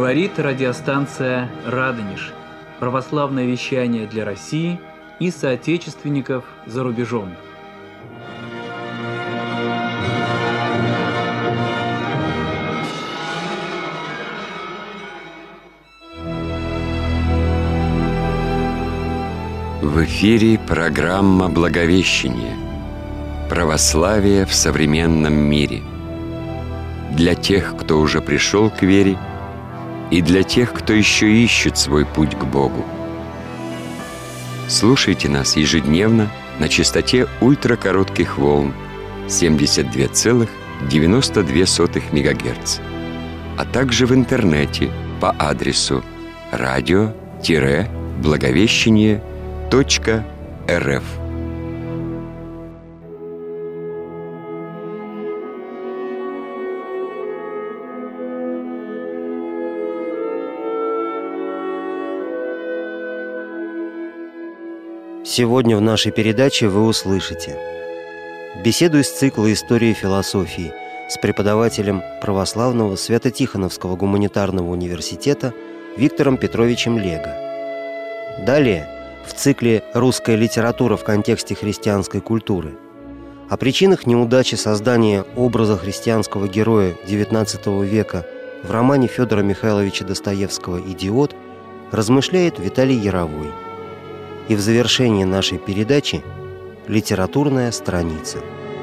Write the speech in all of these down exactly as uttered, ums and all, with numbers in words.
Говорит радиостанция «Радонеж». Православное вещание для России и соотечественников за рубежом. В эфире программа «Благовещение. Православие в современном мире». Для тех, кто уже пришел к вере, и для тех, кто еще ищет свой путь к Богу. Слушайте нас ежедневно на частоте ультракоротких волн семьдесят два целых девяносто две сотых мегагерца, а также в интернете по адресу радио благовещение точка эр эф. Сегодня в нашей передаче вы услышите беседу из цикла «Истории философии» с преподавателем православного Свято-Тихоновского гуманитарного университета Виктором Петровичем Лего. Далее в цикле «Русская литература в контексте христианской культуры» о причинах неудачи создания образа христианского героя девятнадцатого века в романе Федора Михайловича Достоевского «Идиот» размышляет Виталий Яровой. И в завершении нашей передачи литературная страница.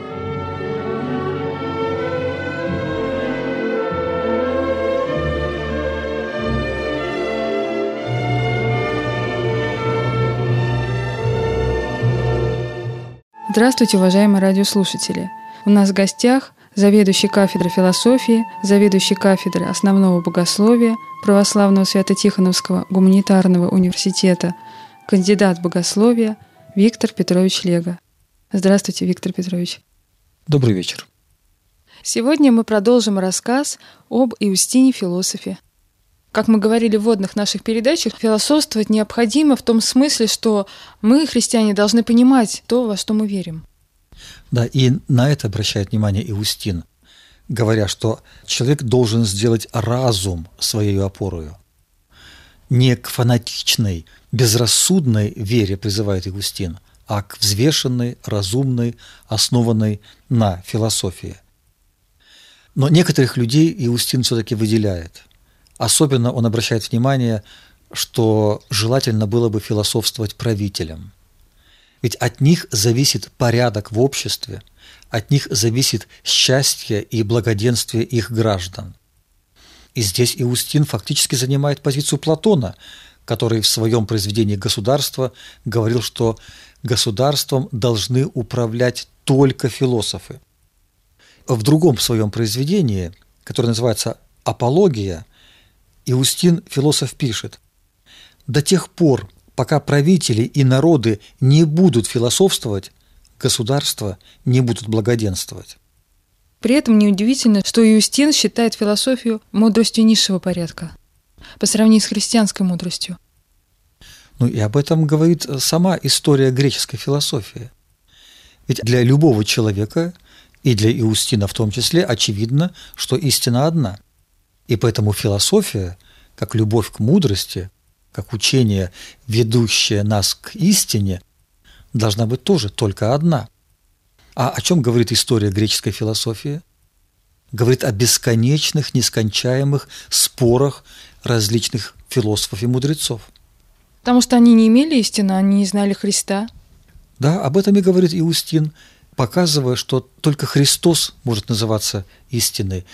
Здравствуйте, уважаемые радиослушатели! У нас в гостях заведующий кафедрой философии, заведующий кафедрой основного богословия Православного Свято-Тихоновского гуманитарного университета, кандидат богословия Виктор Петрович Лего. Здравствуйте, Виктор Петрович. Добрый вечер. Сегодня мы продолжим рассказ об Иустине Философе. Как мы говорили в вводных наших передачах, философствовать необходимо в том смысле, что мы, христиане, должны понимать то, во что мы верим. Да, и на это обращает внимание Иустин, говоря, что человек должен сделать разум своей опорою. Не к фанатичной, безрассудной вере призывает Иустин, а к взвешенной, разумной, основанной на философии. Но некоторых людей Иустин все-таки выделяет. Особенно он обращает внимание, что желательно было бы философствовать правителям. Ведь от них зависит порядок в обществе, от них зависит счастье и благоденствие их граждан. И здесь Иустин фактически занимает позицию Платона, который в своем произведении «Государство» говорил, что государством должны управлять только философы. В другом своем произведении, которое называется «Апология», Иустин, философ, пишет: «До тех пор, пока правители и народы не будут философствовать, государства не будут благоденствовать». При этом неудивительно, что Иустин считает философию мудростью низшего порядка по сравнению с христианской мудростью. Ну и об этом говорит сама история греческой философии. Ведь для любого человека, и для Иустина в том числе, очевидно, что истина одна. И поэтому философия, как любовь к мудрости, как учение, ведущее нас к истине, должна быть тоже только одна. А о чем говорит история греческой философии? Говорит о бесконечных, нескончаемых спорах различных философов и мудрецов. Потому что они не имели истины, они не знали Христа. Да, об этом и говорит Иустин, показывая, что только Христос может называться истиной,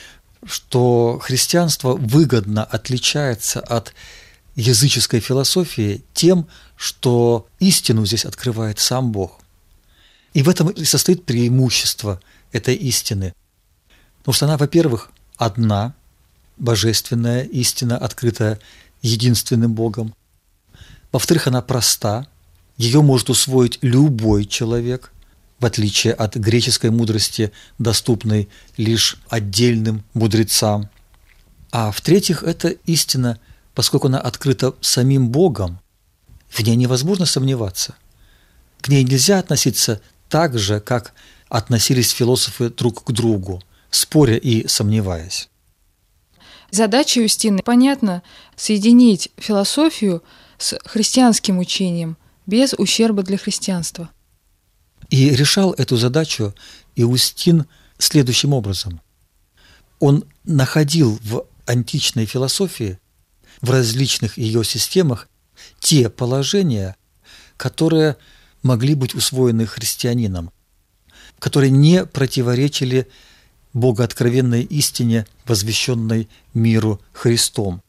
что христианство выгодно отличается от языческой философии тем, что истину здесь открывает сам Бог. И в этом и состоит преимущество этой истины. Потому что она, во-первых, одна, божественная истина, открытая единственным Богом. Во-вторых, она проста, ее может усвоить любой человек, в отличие от греческой мудрости, доступной лишь отдельным мудрецам. А в-третьих, эта истина, поскольку она открыта самим Богом, в ней невозможно сомневаться. К ней нельзя относиться так же, как относились философы друг к другу, споря и сомневаясь. Задача Иустина, понятно, соединить философию с христианским учением без ущерба для христианства. И решал эту задачу Иустин следующим образом. Он находил в античной философии, в различных ее системах, те положения, которые могли быть усвоены христианином, которые не противоречили богооткровенной истине, возвещенной миру Христом.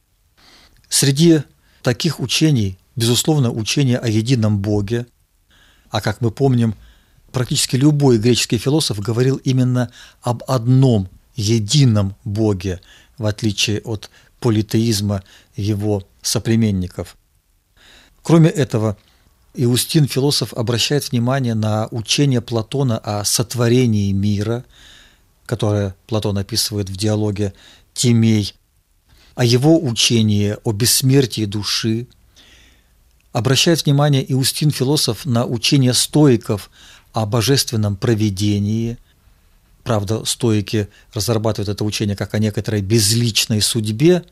Среди таких учений, безусловно, учение о едином Боге, а как мы помним, практически любой греческий философ говорил именно об одном едином Боге, в отличие от политеизма его современников. Кроме этого, Иустин, философ, обращает внимание на учение Платона о сотворении мира, которое Платон описывает в диалоге «Тимей», о его учении о бессмертии души. Обращает внимание Иустин, философ, на учение стоиков о божественном провидении. Правда, стоики разрабатывают это учение как о некоторой безличной судьбе,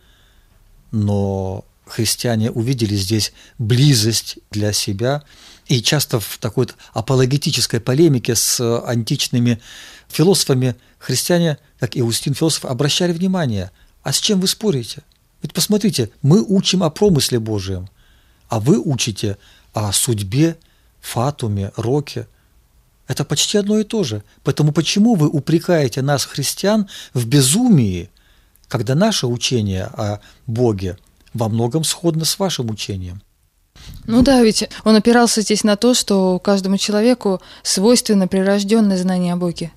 но христиане увидели здесь близость для себя, и часто в такой апологетической полемике с античными философами христиане, как Иустин, философ, обращали внимание: а с чем вы спорите? Ведь посмотрите, мы учим о промысле Божьем, а вы учите о судьбе, фатуме, роке. Это почти одно и то же. Поэтому почему вы упрекаете нас, христиан, в безумии, когда наше учение о Боге во многом сходно с вашим учением? Ну да, ведь он опирался здесь на то, что каждому человеку свойственно прирожденное знание о Боге.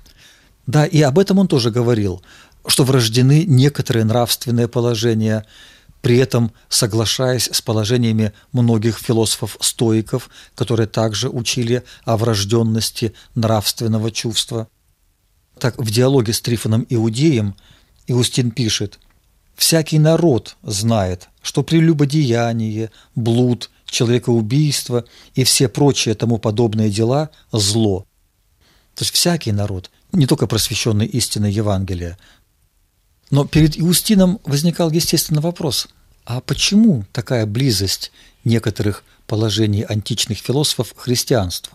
Да, и об этом он тоже говорил, что врождены некоторые нравственные положения, при этом соглашаясь с положениями многих философов-стоиков, которые также учили о врожденности нравственного чувства. Так, в диалоге с Трифоном Иудеем Иустин пишет: «Всякий народ знает, что прелюбодеяние, блуд, человекоубийство и все прочие тому подобные дела – зло». То есть всякий народ, не только просвещенный истиной Евангелия. Но перед Иустином возникал естественный вопрос: а почему такая близость некоторых положений античных философов к христианству?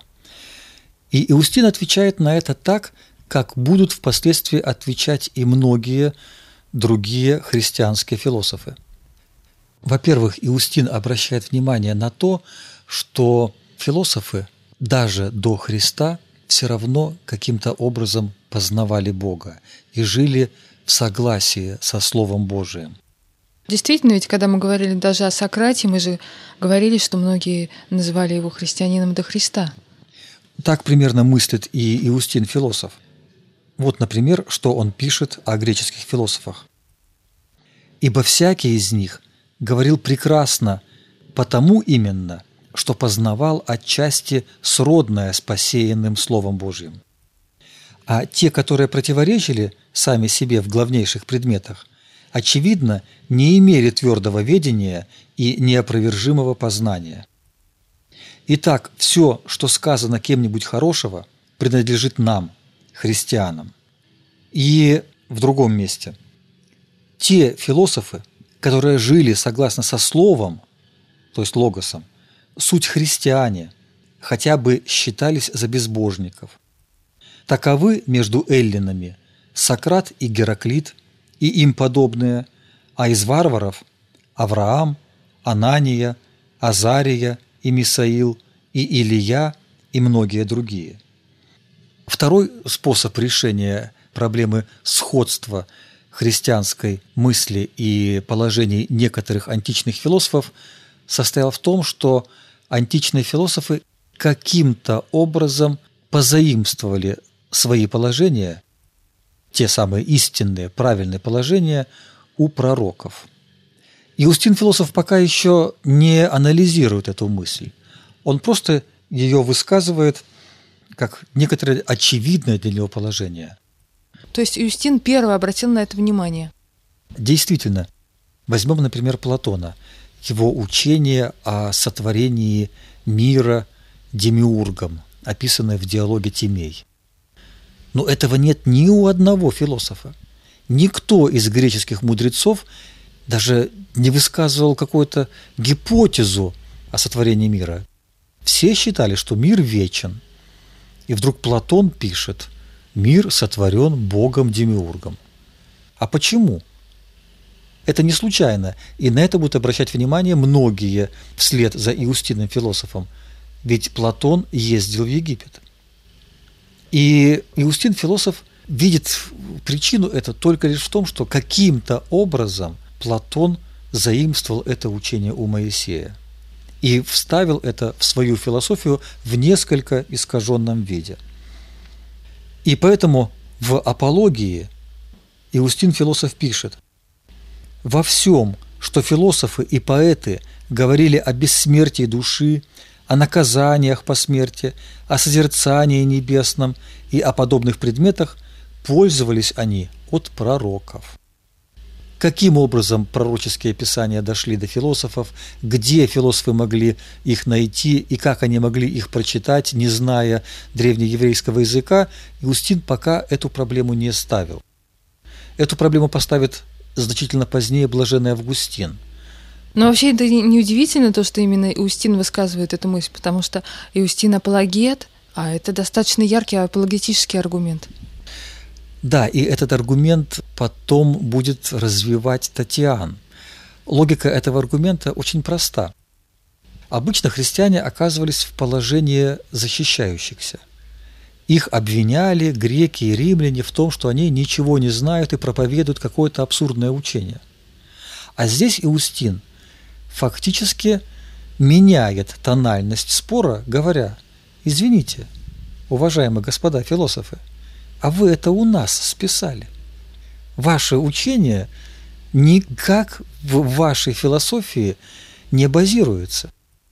И Иустин отвечает на это так, как будут впоследствии отвечать и многие другие христианские философы. Во-первых, Иустин обращает внимание на то, что философы даже до Христа все равно каким-то образом познавали Бога и жили в согласии со Словом Божиим. Действительно, ведь когда мы говорили даже о Сократе, мы же говорили, что многие называли его христианином до Христа. Так примерно мыслит и Иустин, философ. Вот, например, что он пишет о греческих философах. «Ибо всякий из них говорил прекрасно, потому именно, что познавал отчасти сродное с посеянным Словом Божьим. А те, которые противоречили сами себе в главнейших предметах, очевидно, не имели твердого ведения и неопровержимого познания. Итак, все, что сказано кем-нибудь хорошего, принадлежит нам, христианам». И в другом месте: «Те философы, которые жили согласно со Словом, то есть логосом, суть христиане, хотя бы считались за безбожников. Таковы между эллинами Сократ и Гераклит и им подобные, а из варваров Авраам, Анания, Азария и Мисаил, и Илия, и многие другие». Второй способ решения проблемы сходства христианской мысли и положений некоторых античных философов состоял в том, что античные философы каким-то образом позаимствовали свои положения, те самые истинные, правильные положения, у пророков. Иустин, философ, пока еще не анализирует эту мысль. Он просто ее высказывает как некоторое очевидное для него положение. То есть Иустин первый обратил на это внимание. Действительно. Возьмем, например, Платона. Его учение о сотворении мира демиургом, описанное в диалоге «Тимей». Но этого нет ни у одного философа. никто из греческих мудрецов даже не высказывал какую-то гипотезу о сотворении мира. Все считали, что мир вечен. И вдруг Платон пишет: «Мир сотворен Богом-демиургом». А почему? Это не случайно, и на это будут обращать внимание многие вслед за Иустином философом. Ведь Платон ездил в Египет. И Иустин философ видит причину это только лишь в том, что каким-то образом Платон заимствовал это учение у Моисея и вставил это в свою философию в несколько искаженном виде. И поэтому в «Апологии» Иустин философ пишет: «Во всем, что философы и поэты говорили о бессмертии души, о наказаниях по смерти, о созерцании небесном и о подобных предметах, пользовались они от пророков». Каким образом пророческие писания дошли до философов, где философы могли их найти и как они могли их прочитать, не зная древнееврейского языка, Иустин пока эту проблему не ставил. Эту проблему поставит значительно позднее блаженный Августин. Но вообще это не удивительно, то, что именно Иустин высказывает эту мысль, потому что Иустин апологет, а это достаточно яркий апологетический аргумент. Да, и этот аргумент потом будет развивать Татьян. Логика этого аргумента очень проста. Обычно христиане оказывались в положении защищающихся. Их обвиняли греки и римляне в том, что они ничего не знают и проповедуют какое-то абсурдное учение. А здесь Иустин фактически меняет тональность спора, говоря: «Извините, уважаемые господа философы, а вы это у нас списали. Ваше учение никак в вашей философии не базируется».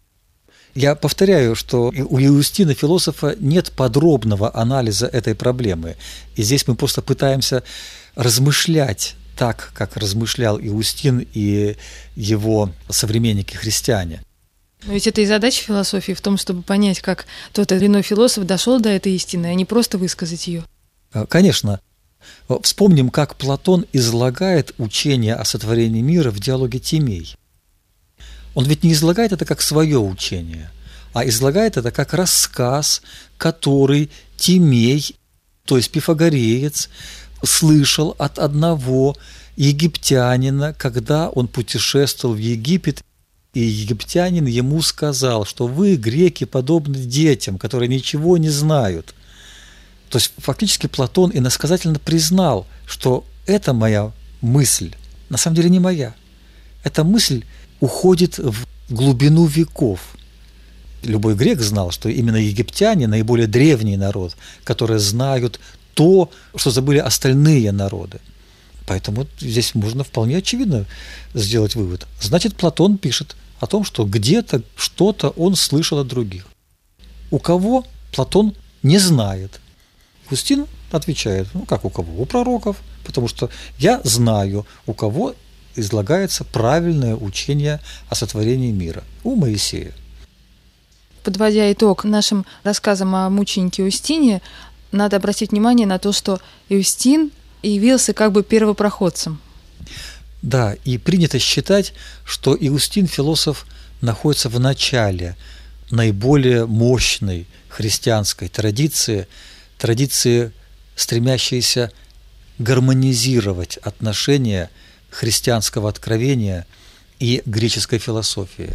Я повторяю, что у Иустина философа нет подробного анализа этой проблемы. И здесь мы просто пытаемся размышлять так, как размышлял Иустин и его современники-христиане. Но ведь это и задача философии в том, чтобы понять, как тот или иной философ дошел до этой истины, а не просто высказать ее. Конечно. Вспомним, как Платон излагает учение о сотворении мира в диалоге Тимей. Он ведь не излагает это как свое учение, а излагает это как рассказ, который Тимей, то есть пифагореец, слышал от одного египтянина, когда он путешествовал в Египет, и египтянин ему сказал, что вы, греки, подобны детям, которые ничего не знают. То есть фактически Платон иносказательно признал, что это моя мысль, на самом деле не моя. Эта мысль уходит в глубину веков. Любой грек знал, что именно египтяне – наиболее древний народ, которые знают то, что забыли остальные народы. Поэтому здесь можно вполне очевидно сделать вывод. Значит, Платон пишет о том, что где-то что-то он слышал от других. У кого Платон не знает. Иустин отвечает: ну как у кого? У пророков, потому что я знаю, у кого излагается правильное учение о сотворении мира, у Моисея. Подводя итог нашим рассказам о мученике Иустине, надо обратить внимание на то, что Иустин явился как бы первопроходцем. Да, и принято считать, что Иустин философ находится в начале наиболее мощной христианской традиции, традиции, стремящейся гармонизировать отношения христианского откровения и греческой философии.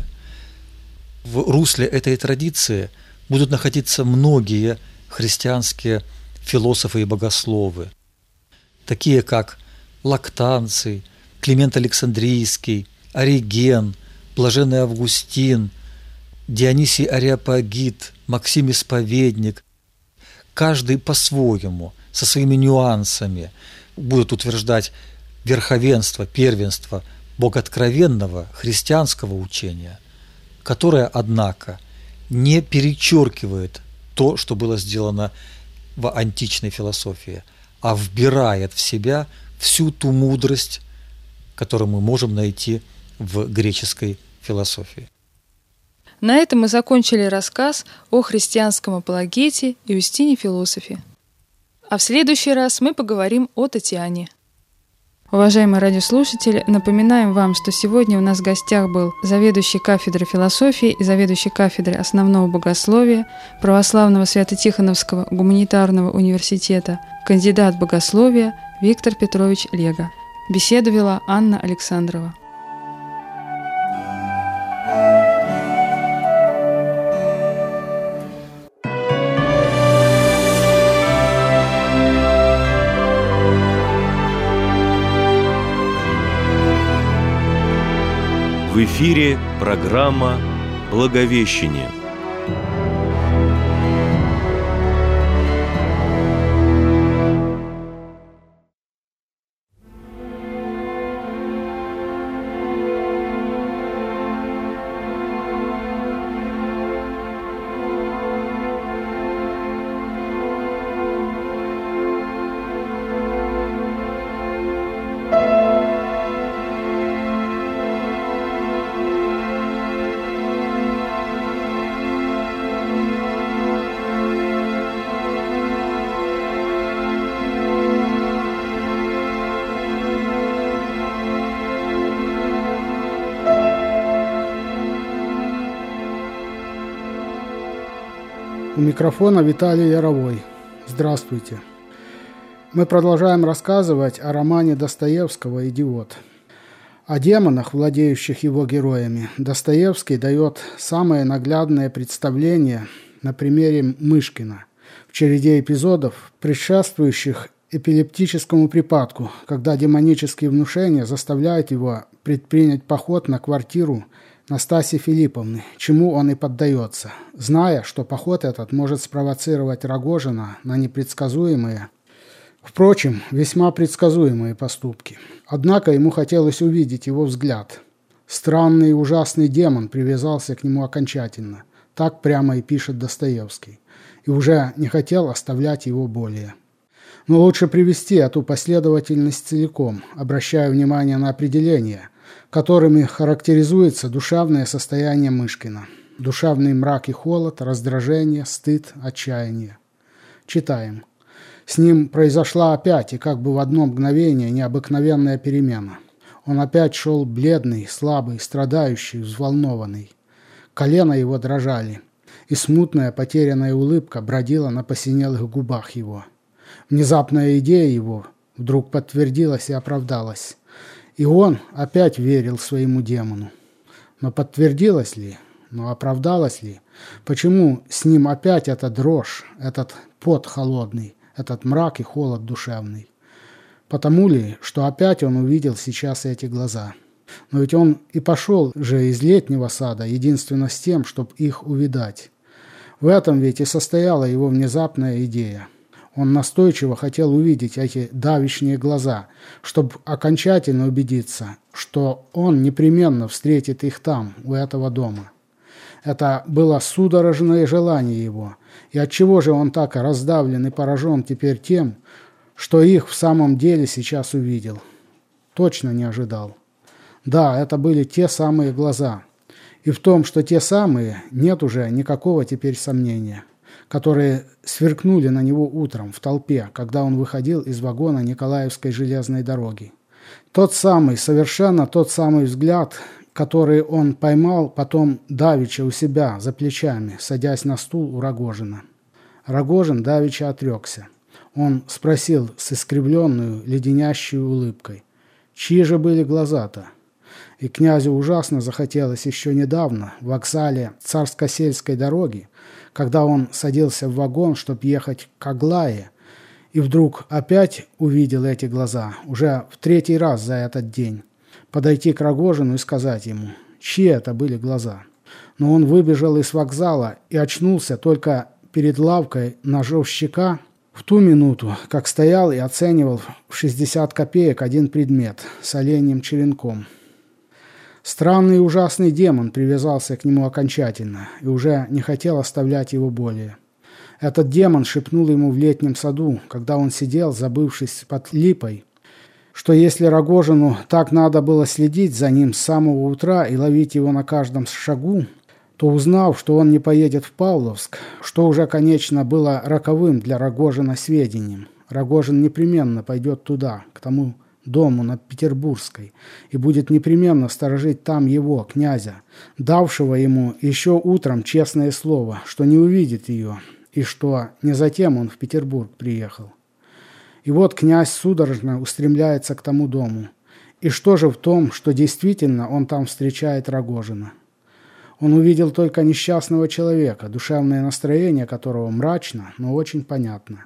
В русле этой традиции будут находиться многие христианские философы и богословы, такие как Лактанций, Климент Александрийский, Ориген, Блаженный Августин, Дионисий Ареопагит, Максим Исповедник. Каждый по-своему, со своими нюансами, будут утверждать верховенство, первенство богооткровенного христианского учения, которое, однако, не перечеркивает то, что было сделано в античной философии, а вбирает в себя всю ту мудрость, которую мы можем найти в греческой философии. На этом мы закончили рассказ о христианском апологете Иустине философе. А в следующий раз мы поговорим о Татьяне. Уважаемые радиослушатели, напоминаем вам, что сегодня у нас в гостях был заведующий кафедрой философии и заведующий кафедрой основного богословия Православного Свято-Тихоновского гуманитарного университета, кандидат богословия Виктор Петрович Лего. Беседу вела Анна Александрова. В эфире программа «Благовещение». У микрофона Виталий Яровой. Здравствуйте. Мы продолжаем рассказывать о романе Достоевского «Идиот». О демонах, владеющих его героями, Достоевский дает самое наглядное представление на примере Мышкина в череде эпизодов, предшествующих эпилептическому припадку, когда демонические внушения заставляют его предпринять поход на квартиру Настасьи Филипповны, чему он и поддается, зная, что поход этот может спровоцировать Рогожина на непредсказуемые, впрочем, весьма предсказуемые поступки. Однако ему хотелось увидеть его взгляд. Странный и ужасный демон привязался к нему окончательно, так прямо и пишет Достоевский, и уже не хотел оставлять его более. Но лучше привести эту последовательность целиком, обращая внимание на определения, которыми характеризуется душевное состояние Мышкина. Душевный мрак и холод, раздражение, стыд, отчаяние. Читаем. С ним произошла опять и как бы в одно мгновение необыкновенная перемена. Он опять шел бледный, слабый, страдающий, взволнованный. Колена его дрожали, и смутная потерянная улыбка бродила на посинелых губах его. Внезапная идея его вдруг подтвердилась и оправдалась. И он опять верил своему демону. Но подтвердилось ли? Но оправдалось ли? Почему с ним опять эта дрожь, этот пот холодный, этот мрак и холод душевный? Потому ли, что опять он увидел сейчас эти глаза? Но ведь он и пошел же из летнего сада единственно с тем, чтобы их увидать. В этом ведь и состояла его внезапная идея. Он настойчиво хотел увидеть эти давишние глаза, чтобы окончательно убедиться, что он непременно встретит их там, у этого дома. Это было судорожное желание его, и отчего же он так раздавлен и поражен теперь тем, что их в самом деле сейчас увидел? Точно не ожидал. Да, это были те самые глаза, и в том, что те самые, нет уже никакого теперь сомнения, которые сверкнули на него утром в толпе, когда он выходил из вагона Николаевской железной дороги. Тот самый, совершенно тот самый взгляд, который он поймал потом давеча у себя за плечами, садясь на стул у Рогожина. Рогожин давеча отрекся. Он спросил с искривленную, леденящей улыбкой: «Чьи же были глаза-то?» И князю ужасно захотелось еще недавно, в вокзале Царско-сельской дороги, когда он садился в вагон, чтобы ехать к Аглае, и вдруг опять увидел эти глаза, уже в третий раз за этот день, подойти к Рогожину и сказать ему, чьи это были глаза. Но он выбежал из вокзала и очнулся только перед лавкой ножовщика в ту минуту, как стоял и оценивал в шестьдесят копеек один предмет с оленьим черенком. Странный и ужасный демон привязался к нему окончательно и уже не хотел оставлять его более. Этот демон шепнул ему в летнем саду, когда он сидел, забывшись под липой, что если Рогожину так надо было следить за ним с самого утра и ловить его на каждом шагу, то, узнав, что он не поедет в Павловск, что уже, конечно, было роковым для Рогожина сведением, Рогожин непременно пойдет туда, к тому дому на Петербургской, и будет непременно сторожить там его, князя, давшего ему еще утром честное слово, что не увидит ее, и что не затем он в Петербург приехал. И вот князь судорожно устремляется к тому дому. И что же в том, что действительно он там встречает Рогожина? Он увидел только несчастного человека, душевное настроение которого мрачно, но очень понятно.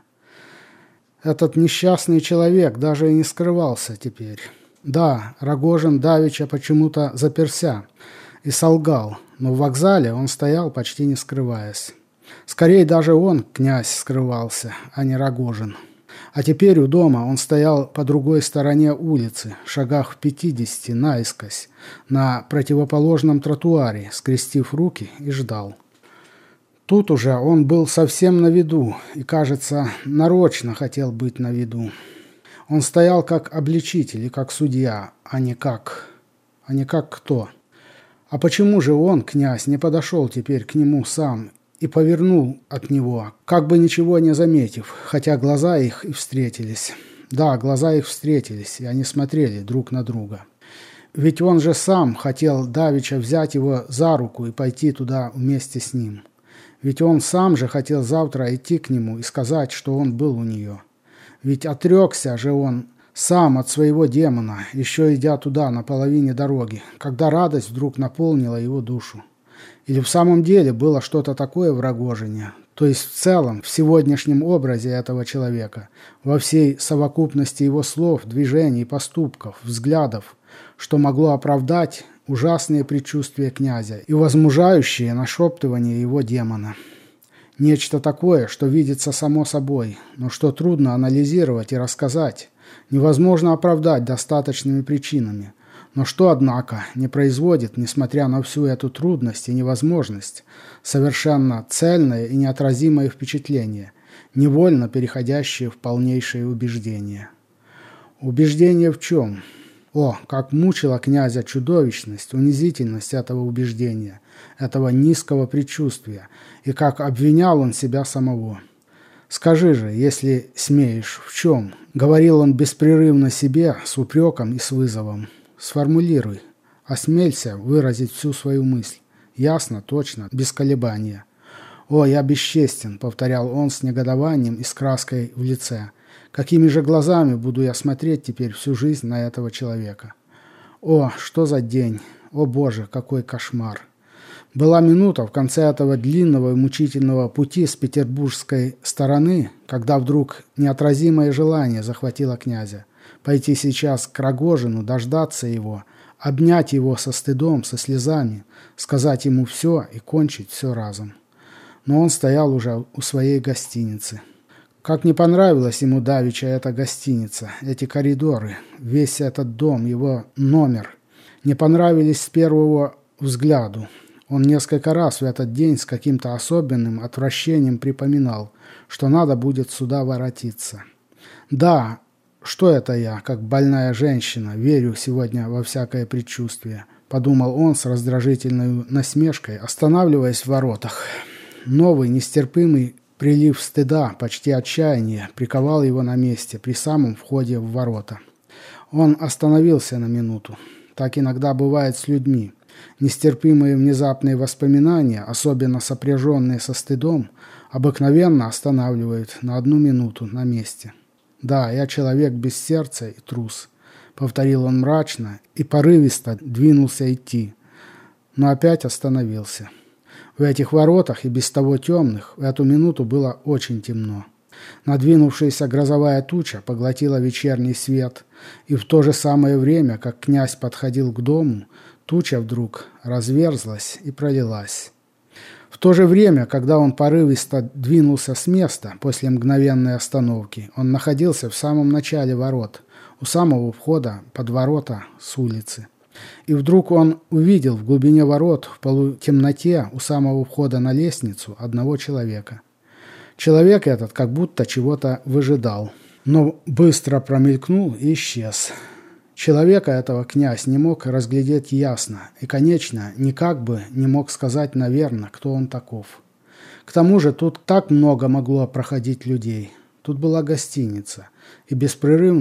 Этот несчастный человек даже и не скрывался теперь. Да, Рогожин давеча почему-то заперся и солгал, но в вокзале он стоял, почти не скрываясь. Скорее даже он, князь, скрывался, а не Рогожин. А теперь у дома он стоял по другой стороне улицы, шагах в пятидесяти наискось, на противоположном тротуаре, скрестив руки, и ждал. Тут уже он был совсем на виду и, кажется, нарочно хотел быть на виду. Он стоял как обличитель и как судья, а не как... а не как кто. А почему же он, князь, не подошел теперь к нему сам и повернул от него, как бы ничего не заметив, хотя глаза их и встретились. Да, глаза их встретились, и они смотрели друг на друга. Ведь он же сам хотел давеча взять его за руку и пойти туда вместе с ним. Ведь он сам же хотел завтра идти к нему и сказать, что он был у нее. Ведь отрекся же он сам от своего демона, еще идя туда на половине дороги, когда радость вдруг наполнила его душу. Или в самом деле было что-то такое в Рогожине, то есть в целом, в сегодняшнем образе этого человека, во всей совокупности его слов, движений, поступков, взглядов, что могло оправдать ужасные предчувствия князя и возмужающие нашептывания его демона. Нечто такое, что видится само собой, но что трудно анализировать и рассказать, невозможно оправдать достаточными причинами, но что, однако, не производит, несмотря на всю эту трудность и невозможность, совершенно цельное и неотразимое впечатление, невольно переходящее в полнейшее убеждение. Убеждение в чем? О, как мучила князя чудовищность, унизительность этого убеждения, этого низкого предчувствия, и как обвинял он себя самого. «Скажи же, если смеешь, в чем?» — говорил он беспрерывно себе с упреком и с вызовом. «Сформулируй, осмелься выразить всю свою мысль, ясно, точно, без колебания». «О, я бесчестен», — повторял он с негодованием и с краской в лице. «Какими же глазами буду я смотреть теперь всю жизнь на этого человека? О, что за день! О, Боже, какой кошмар!» Была минута в конце этого длинного и мучительного пути с петербургской стороны, когда вдруг неотразимое желание захватило князя. Пойти сейчас к Рогожину, дождаться его, обнять его со стыдом, со слезами, сказать ему все и кончить все разом. Но он стоял уже у своей гостиницы. Как не понравилась ему давеча эта гостиница, эти коридоры, весь этот дом, его номер. Не понравились с первого взгляду. Он несколько раз в этот день с каким-то особенным отвращением припоминал, что надо будет сюда воротиться. Да, что это я, как больная женщина, верю сегодня во всякое предчувствие, подумал он с раздражительной насмешкой, останавливаясь в воротах. Новый, нестерпимый прилив стыда, почти отчаяния, приковал его на месте при самом входе в ворота. Он остановился на минуту. Так иногда бывает с людьми. Нестерпимые внезапные воспоминания, особенно сопряженные со стыдом, обыкновенно останавливают на одну минуту на месте. «Да, я человек без сердца и трус», — повторил он мрачно и порывисто двинулся идти, но опять остановился. В этих воротах, и без того темных, в эту минуту было очень темно. Надвинувшаяся грозовая туча поглотила вечерний свет, и в то же самое время, как князь подходил к дому, туча вдруг разверзлась и пролилась. В то же время, когда он порывисто двинулся с места после мгновенной остановки, он находился в самом начале ворот, у самого входа под ворота с улицы. И вдруг он увидел в глубине ворот, в полутемноте, у самого входа на лестницу, одного человека. Человек этот как будто чего-то выжидал, но быстро промелькнул и исчез. Человека этого князь не мог разглядеть ясно и, конечно, никак бы не мог сказать, наверное, кто он таков. К тому же тут так много могло проходить людей. Тут была гостиница, и беспрерывно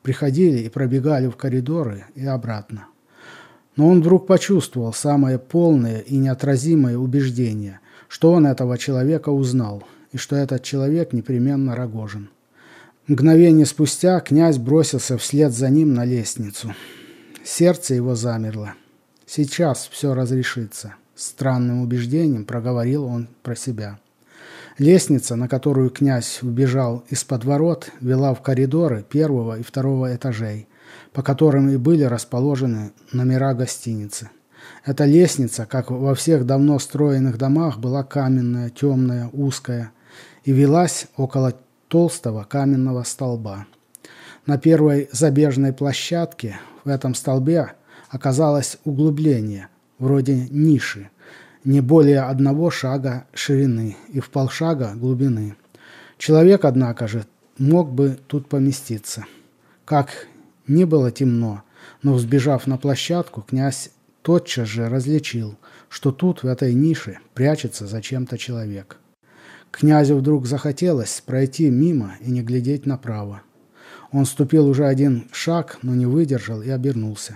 приходили и пробегали в коридоры и обратно. Но он вдруг почувствовал самое полное и неотразимое убеждение, что он этого человека узнал, и что этот человек непременно Рогожин. Мгновение спустя князь бросился вслед за ним на лестницу. Сердце его замерло. Сейчас все разрешится. Странным убеждением проговорил он про себя. Лестница, на которую князь убежал из-под ворот, вела в коридоры первого и второго этажей, по которым и были расположены номера гостиницы. Эта лестница, как во всех давно строенных домах, была каменная, темная, узкая и велась около толстого каменного столба. На первой забежной площадке в этом столбе оказалось углубление, вроде ниши, не более одного шага ширины и в полшага глубины. Человек, однако же, мог бы тут поместиться. Как ни было темно, но, взбежав на площадку, князь тотчас же различил, что тут, в этой нише, прячется зачем-то человек. Князю вдруг захотелось пройти мимо и не глядеть направо. Он ступил уже один шаг, но не выдержал и обернулся.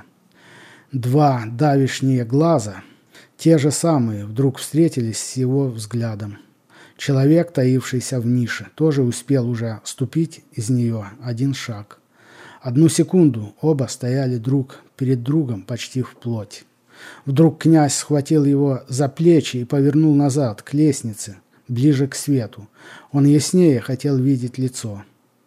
Два давишние глаза, те же самые, вдруг встретились с его взглядом. Человек, таившийся в нише, тоже успел уже ступить из нее один шаг. Одну секунду оба стояли друг перед другом почти вплоть. Вдруг князь схватил его за плечи и повернул назад, к лестнице, ближе к свету. Он яснее хотел видеть лицо.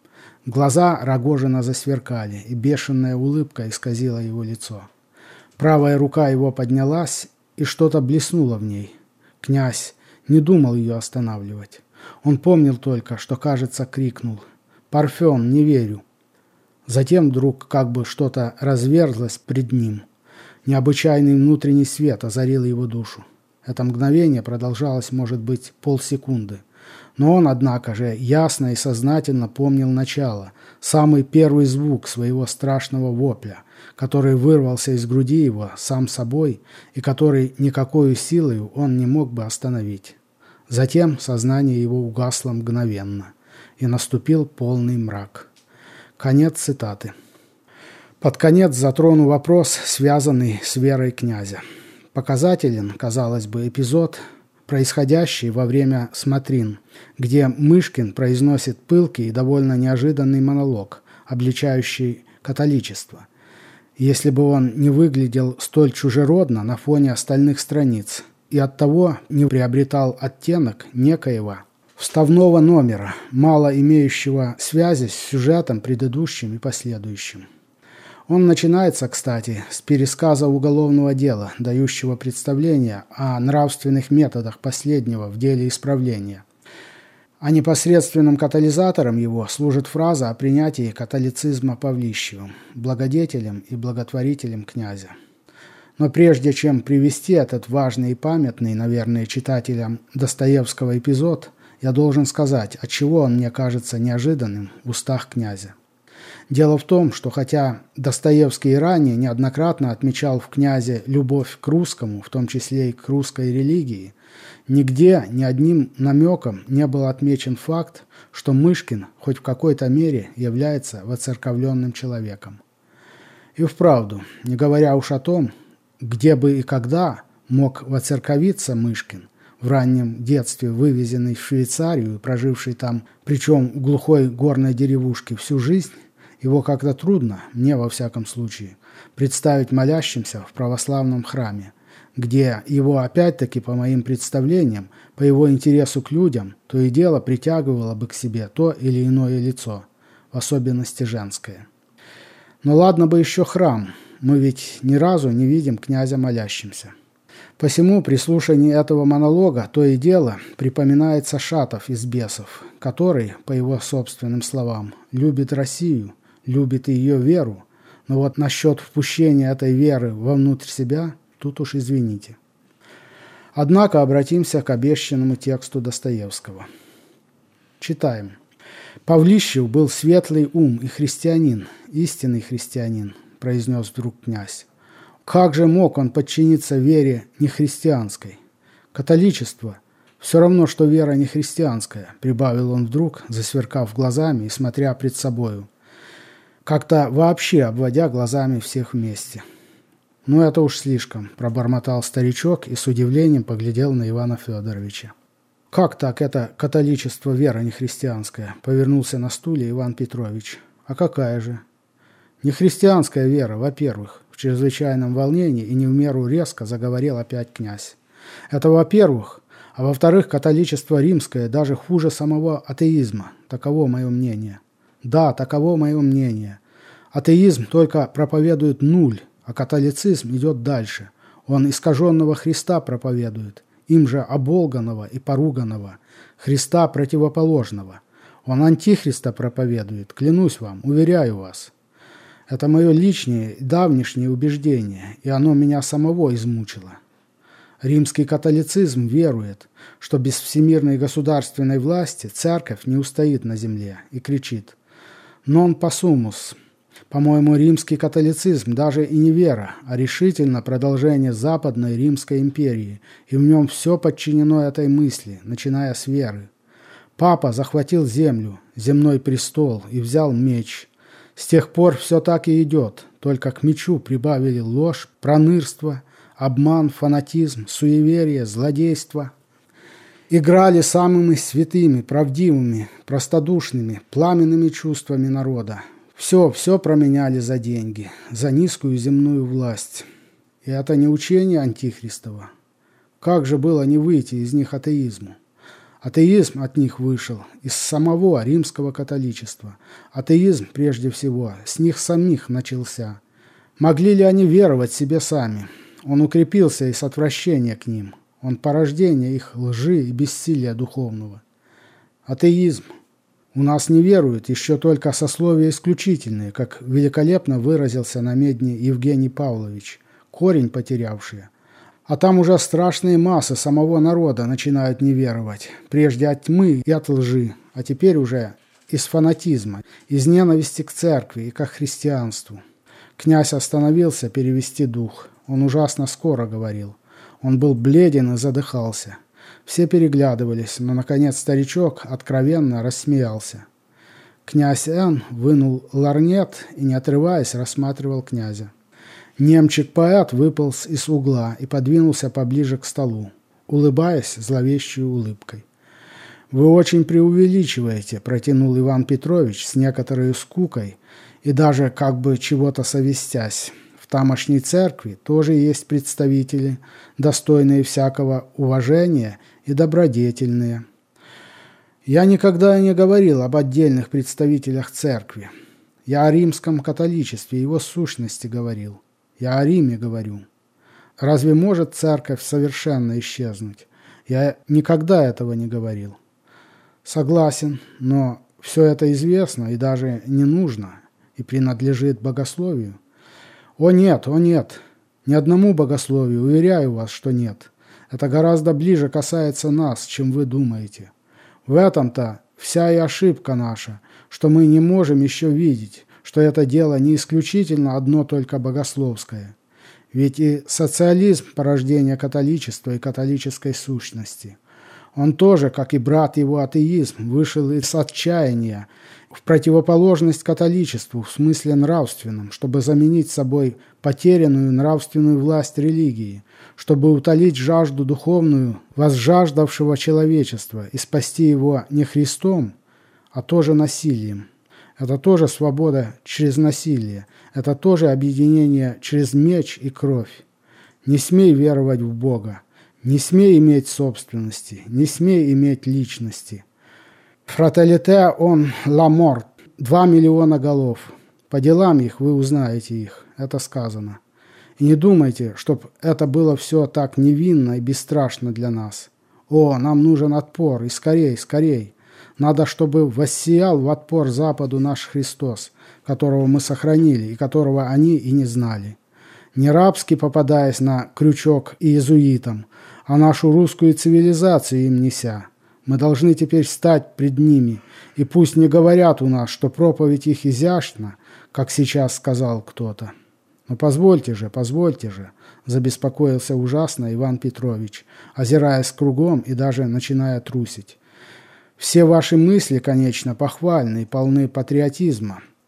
Глаза Рогожина засверкали, и бешеная улыбка исказила его лицо. Правая рука его поднялась, и что-то блеснуло в ней. Князь не думал ее останавливать. Он помнил только, что, кажется, крикнул: «Парфен, не верю!» Затем вдруг как бы что-то разверзлось пред ним. Необычайный внутренний свет озарил его душу. Это мгновение продолжалось, может быть, полсекунды. Но он, однако же, ясно и сознательно помнил начало, самый первый звук своего страшного вопля, который вырвался из груди его сам собой и который никакой силой он не мог бы остановить. Затем сознание его угасло мгновенно, и наступил полный мрак. Конец цитаты. Под конец затрону вопрос, связанный с верой князя. Показателен, казалось бы, эпизод, происходящий во время смотрин, где Мышкин произносит пылкий и довольно неожиданный монолог, обличающий католичество. Если бы он не выглядел столь чужеродно на фоне остальных страниц и оттого не приобретал оттенок некоего вставного номера, мало имеющего связи с сюжетом предыдущим и последующим. Он начинается, кстати, с пересказа уголовного дела, дающего представление о нравственных методах последнего в деле исправления. А непосредственным катализатором его служит фраза о принятии католицизма Павлищевым, благодетелем и благотворителем князя. Но прежде чем привести этот важный и памятный, наверное, читателям Достоевского эпизод, я должен сказать, отчего он мне кажется неожиданным в устах князя. Дело в том, что хотя Достоевский и ранее неоднократно отмечал в князе любовь к русскому, в том числе и к русской религии, нигде ни одним намеком не был отмечен факт, что Мышкин хоть в какой-то мере является воцерковленным человеком. И вправду, не говоря уж о том, где бы и когда мог воцерковиться Мышкин, в раннем детстве вывезенный в Швейцарию и проживший там, причем в глухой горной деревушке, всю жизнь, его как-то трудно, мне во всяком случае, представить молящимся в православном храме, где его опять-таки, по моим представлениям, по его интересу к людям, то и дело притягивало бы к себе то или иное лицо, в особенности женское. Но ладно бы еще храм, мы ведь ни разу не видим князя молящимся. Посему при слушании этого монолога то и дело припоминается Шатов из «Бесов», который, по его собственным словам, любит Россию, любит и ее веру, но вот насчет впущения этой веры вовнутрь себя, тут уж извините. Однако обратимся к обещанному тексту Достоевского. Читаем. «Павлищев был светлый ум и христианин, истинный христианин», произнес вдруг князь. Как же мог он подчиниться вере нехристианской? Католичество – все равно, что вера нехристианская, прибавил он вдруг, засверкав глазами и смотря пред собою. как-то вообще обводя глазами всех вместе. «Ну, это уж слишком», – пробормотал старичок и с удивлением поглядел на Ивана Федоровича. «Как так это католичество вера не христианская?» – повернулся на стуле Иван Петрович. «А какая же?» «Не христианская вера, во-первых», – в чрезвычайном волнении и не в меру резко заговорил опять князь. «Это во-первых, а во-вторых, католичество римское даже хуже самого атеизма. Таково мое мнение». «Да, таково мое мнение. Атеизм только проповедует нуль, а католицизм идет дальше. Он искаженного Христа проповедует, им же оболганного и поруганного, Христа противоположного. Он антихриста проповедует, клянусь вам, уверяю вас. Это мое личное и давнишнее убеждение, и оно меня самого измучило. Римский католицизм верует, что без всемирной государственной власти церковь не устоит на земле, и кричит «Non possumus». По-моему, римский католицизм даже и не вера, а решительно продолжение Западной Римской империи, и в нем все подчинено этой мысли, начиная с веры. Папа захватил землю, земной престол и взял меч. С тех пор все так и идет, только к мечу прибавили ложь, пронырство, обман, фанатизм, суеверие, злодейство. Играли самыми святыми, правдивыми, простодушными, пламенными чувствами народа. Все, все променяли за деньги, за низкую земную власть. И это не учение антихристово. Как же было не выйти из них атеизму? Атеизм от них вышел из самого римского католичества. Атеизм, прежде всего, с них самих начался. Могли ли они веровать себе сами? Он укрепился из отвращения к ним. Он порождение их лжи и бессилия духовного. Атеизм. У нас не веруют еще только сословия исключительные, как великолепно выразился на медне Евгений Павлович, корень потерявшие. А там уже страшные массы самого народа начинают не веровать, прежде от тьмы и от лжи, а теперь уже из фанатизма, из ненависти к церкви и к христианству. Князь остановился перевести дух. Он ужасно скоро говорил. Он был бледен и задыхался. Все переглядывались, но, наконец, старичок откровенно рассмеялся. Князь Н. вынул ларнет и, не отрываясь, рассматривал князя. Немчик-поэт выполз из угла и подвинулся поближе к столу, улыбаясь зловещей улыбкой. «Вы очень преувеличиваете», – протянул Иван Петрович с некоторой скукой и даже как бы чего-то совестясь. «В тамошней церкви тоже есть представители, достойные всякого уважения и добродетельные. Я никогда не говорил об отдельных представителях церкви. Я о римском католичестве, его сущности говорил. Я о Риме говорю. Разве может церковь совершенно исчезнуть? Я никогда этого не говорил. Согласен, но все это известно и даже не нужно, и принадлежит богословию. О нет, о нет, ни одному богословию, уверяю вас, что нет. Это гораздо ближе касается нас, чем вы думаете. В этом-то вся и ошибка наша, что мы не можем еще видеть, что это дело не исключительно одно только богословское. Ведь и социализм – порождение католичества и католической сущности. Он тоже, как и брат его атеизм, вышел из отчаяния в противоположность католичеству в смысле нравственном, чтобы заменить собой потерянную нравственную власть религии, чтобы утолить жажду духовную возжаждавшего человечества и спасти его не Христом, а тоже насилием. Это тоже свобода через насилие, это тоже объединение через меч и кровь. Не смей веровать в Бога, не смей иметь собственности, не смей иметь личности. Фрателите он ла морт, два миллиона голов. По делам их вы узнаете их, это сказано. И не думайте, чтоб это было все так невинно и бесстрашно для нас. О, нам нужен отпор, и скорей, скорей. Надо, чтобы воссиял в отпор Западу наш Христос, которого мы сохранили и которого они и не знали. Не рабски попадаясь на крючок иезуитам, а нашу русскую цивилизацию им неся. Мы должны теперь стать пред ними, и пусть не говорят у нас, что проповедь их изящна, как сейчас сказал кто-то. Но позвольте же, позвольте же, забеспокоился ужасно Иван Петрович, озираясь кругом и даже начиная трусить. Все ваши мысли, конечно, похвальны и полны патриотизма,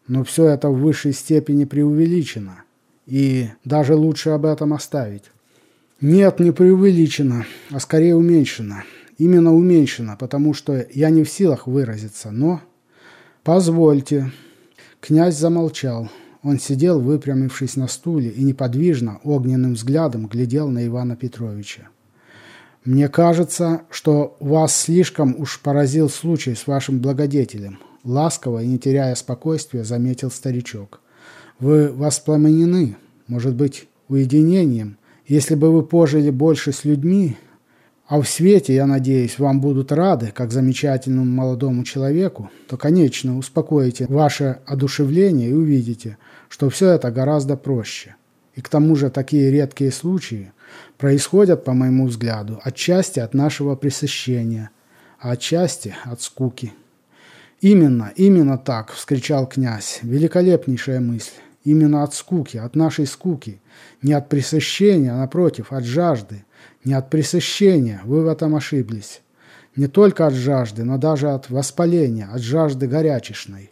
Но все это в высшей степени преувеличено, и даже лучше об этом оставить. Нет, не преувеличено, а скорее уменьшено. Именно уменьшено, потому что я не в силах выразиться, но... Позвольте. Князь замолчал. Он сидел, выпрямившись на стуле, и неподвижно, огненным взглядом глядел на Ивана Петровича. «Мне кажется, что вас слишком уж поразил случай с вашим благодетелем», — ласково и не теряя спокойствия заметил старичок. «Вы воспламенены, может быть, уединением. Если бы вы пожили больше с людьми, а в свете, я надеюсь, вам будут рады, как замечательному молодому человеку, то, конечно, успокоите ваше одушевление и увидите, что все это гораздо проще. И к тому же такие редкие случаи происходят, по моему взгляду, отчасти от нашего пресыщения, а отчасти от скуки». «Именно, именно так!» — вскричал князь. «Великолепнейшая мысль! Именно от скуки, от нашей скуки. Не от пресыщения, а напротив, от жажды. Не от пресыщения, вы в этом ошиблись. Не только от жажды, но даже от воспаления, от жажды горячечной.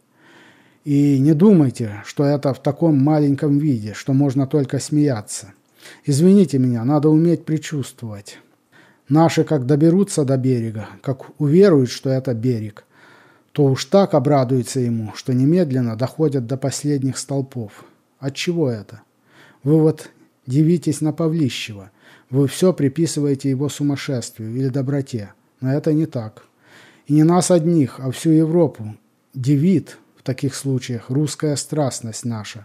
И не думайте, что это в таком маленьком виде, что можно только смеяться. Извините меня, надо уметь предчувствовать. Наши как доберутся до берега, как уверуют, что это берег, то уж так обрадуются ему, что немедленно доходят до последних столпов. Отчего это? Вы вот дивитесь на Павлищева, вы все приписываете его сумасшествию или доброте, но это не так. И не нас одних, а всю Европу дивит в таких случаях русская страстность наша.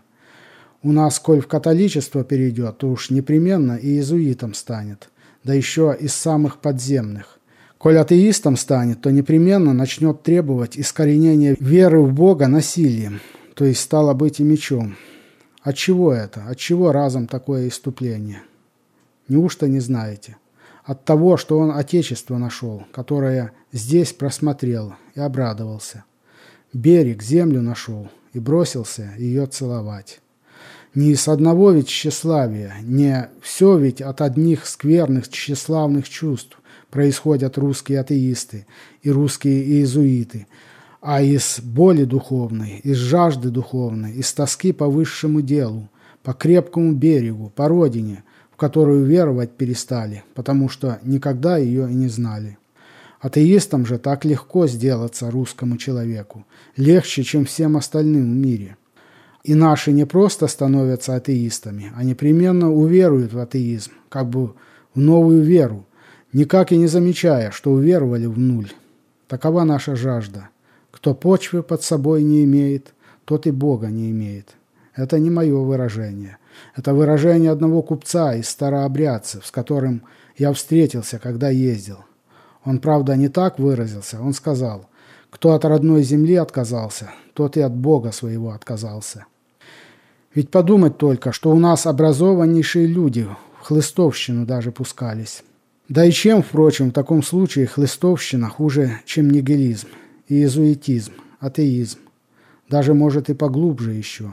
У нас, коль в католичество перейдет, то уж непременно и иезуитом станет, да еще из самых подземных. Коль атеистом станет, то непременно начнет требовать искоренения веры в Бога насилием, то есть стало быть и мечом. Отчего это? Отчего разом такое исступление? Неужто не знаете? От того, что он отечество нашел, которое здесь просмотрел и обрадовался. Берег, землю нашел и бросился ее целовать. Не из одного ведь тщеславия, не все ведь от одних скверных тщеславных чувств происходят русские атеисты и русские иезуиты, а из боли духовной, из жажды духовной, из тоски по высшему делу, по крепкому берегу, по родине, в которую веровать перестали, потому что никогда ее и не знали. Атеистам же так легко сделаться русскому человеку, легче, чем всем остальным в мире. И наши не просто становятся атеистами, а непременно уверуют в атеизм, как бы в новую веру, никак и не замечая, что уверовали в нуль. Такова наша жажда. Кто почвы под собой не имеет, тот и Бога не имеет. Это не мое выражение. Это выражение одного купца из старообрядцев, с которым я встретился, когда ездил. Он, правда, не так выразился. Он сказал: кто от родной земли отказался, тот и от Бога своего отказался. Ведь подумать только, что у нас образованнейшие люди в хлыстовщину даже пускались. Да и чем, впрочем, в таком случае хлыстовщина хуже, чем нигилизм, иезуитизм, атеизм, даже, может, и поглубже еще.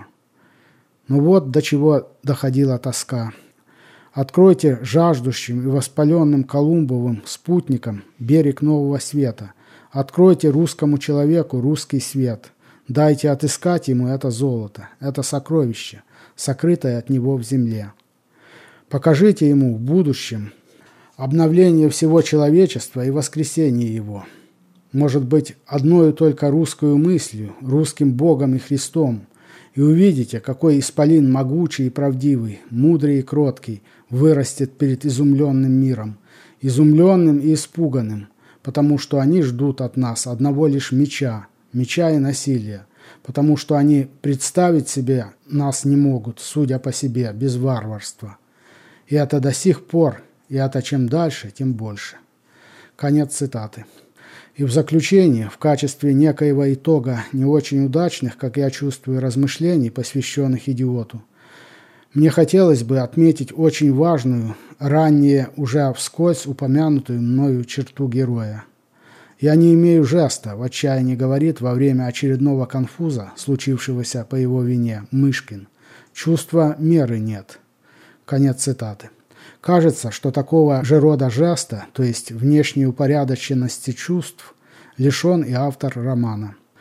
Но вот до чего доходила тоска. Откройте жаждущим и воспаленным Колумбовым спутникам берег нового света. Откройте русскому человеку русский свет. Дайте отыскать ему это золото, это сокровище, сокрытое от него в земле. Покажите ему в будущем обновление всего человечества и воскресение его. Может быть, одною только русскую мыслью, русским Богом и Христом, и увидите, какой исполин могучий и правдивый, мудрый и кроткий вырастет перед изумленным миром, изумленным и испуганным, потому что они ждут от нас одного лишь меча, меча и насилия, потому что они представить себе нас не могут, судя по себе, без варварства. И это до сих пор, и это чем дальше, тем больше. Конец цитаты. И в заключение, в качестве некоего итога не очень удачных, как я чувствую, размышлений, посвященных идиоту, мне хотелось бы отметить очень важную, ранее уже вскользь упомянутую мною черту героя. «Я не имею жеста», — в отчаянии говорит во время очередного конфуза, случившегося по его вине, Мышкин. «Чувства меры нет». Конец цитаты. Кажется, что такого же рода жеста, то есть внешней упорядоченности чувств, лишен и автор романа.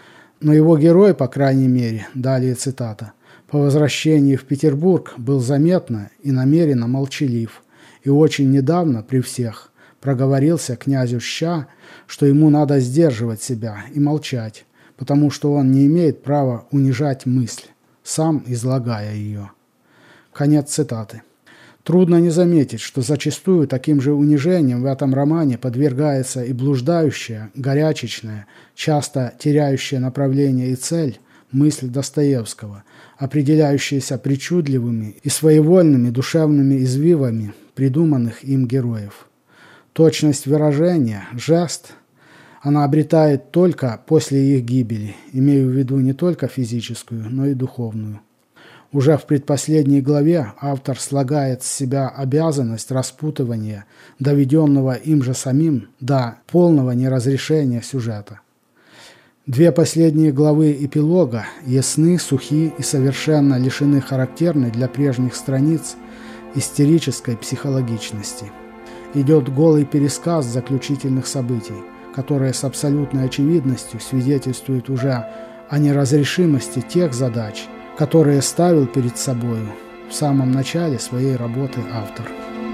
Но его герой, по крайней мере, далее цитата, по возвращении в Петербург был заметно и намеренно молчалив, и очень недавно при всех проговорился князю Ща, что ему надо сдерживать себя и молчать, потому что он не имеет права унижать мысль, сам излагая ее. Конец цитаты. Трудно не заметить, что зачастую таким же унижением в этом романе подвергается и блуждающая, горячечная, часто теряющая направление и цель мысль Достоевского, определяющаяся причудливыми и своевольными душевными извивами придуманных им героев. Точность выражения, жест она обретает только после их гибели, имею в виду не только физическую, но и духовную. Уже в предпоследней главе автор слагает с себя обязанность распутывания, доведенного им же самим до полного неразрешения сюжета. Две последние главы эпилога ясны, сухи и совершенно лишены характерной для прежних страниц истерической психологичности. Идет голый пересказ заключительных событий, которые с абсолютной очевидностью свидетельствуют уже о неразрешимости тех задач, которые ставил перед собою в самом начале своей работы автор.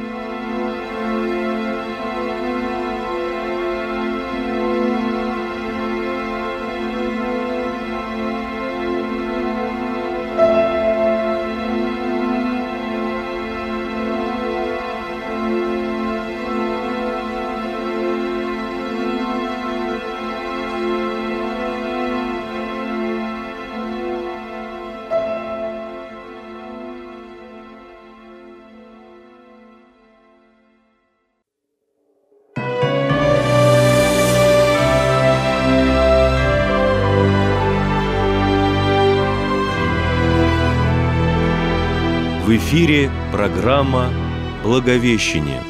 В эфире программа «Благовещение».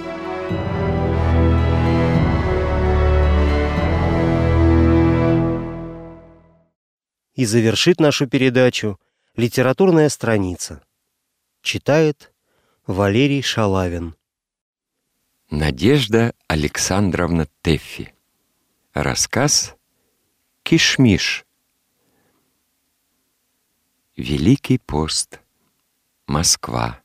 И завершит нашу передачу литературная страница. Читает Валерий Шалавин. Надежда Александровна Тэффи. Рассказ «Кишмиш». Великий пост. Москва.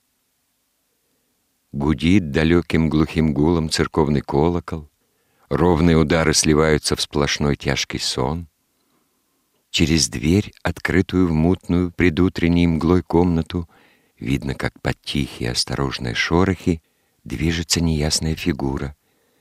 Гудит далеким глухим гулом церковный колокол, ровные удары сливаются в сплошной тяжкий сон. Через дверь, открытую в мутную предутренней мглой комнату, видно, как под тихие осторожные шорохи движется неясная фигура.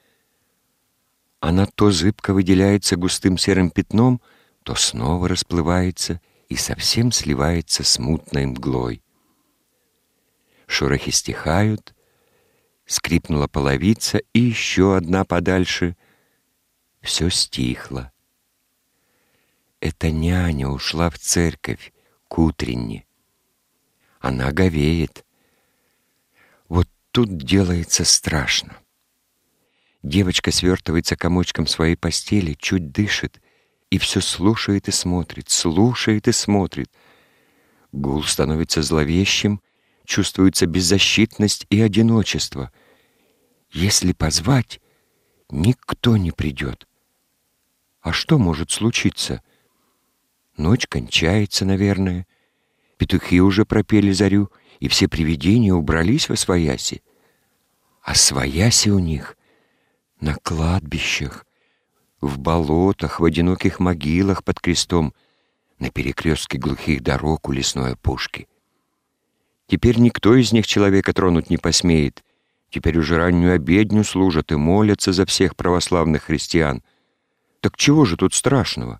Она то зыбко выделяется густым серым пятном, то снова расплывается и совсем сливается с мутной мглой. Шорохи стихают, скрипнула половица, и еще одна подальше. Все стихло. Эта няня ушла в церковь к утренне. Она говеет. Вот тут делается страшно. Девочка свертывается комочком в своей постели, чуть дышит, и все слушает и смотрит, слушает и смотрит. Гул становится зловещим, чувствуется беззащитность и одиночество. Если позвать, никто не придет. А что может случиться? Ночь кончается, наверное. Петухи уже пропели зарю, и все привидения убрались во свояси. А свояси у них на кладбищах, в болотах, в одиноких могилах под крестом, на перекрестке глухих дорог у лесной опушки. Теперь никто из них человека тронуть не посмеет. Теперь уже раннюю обедню служат и молятся за всех православных христиан. Так чего же тут страшного?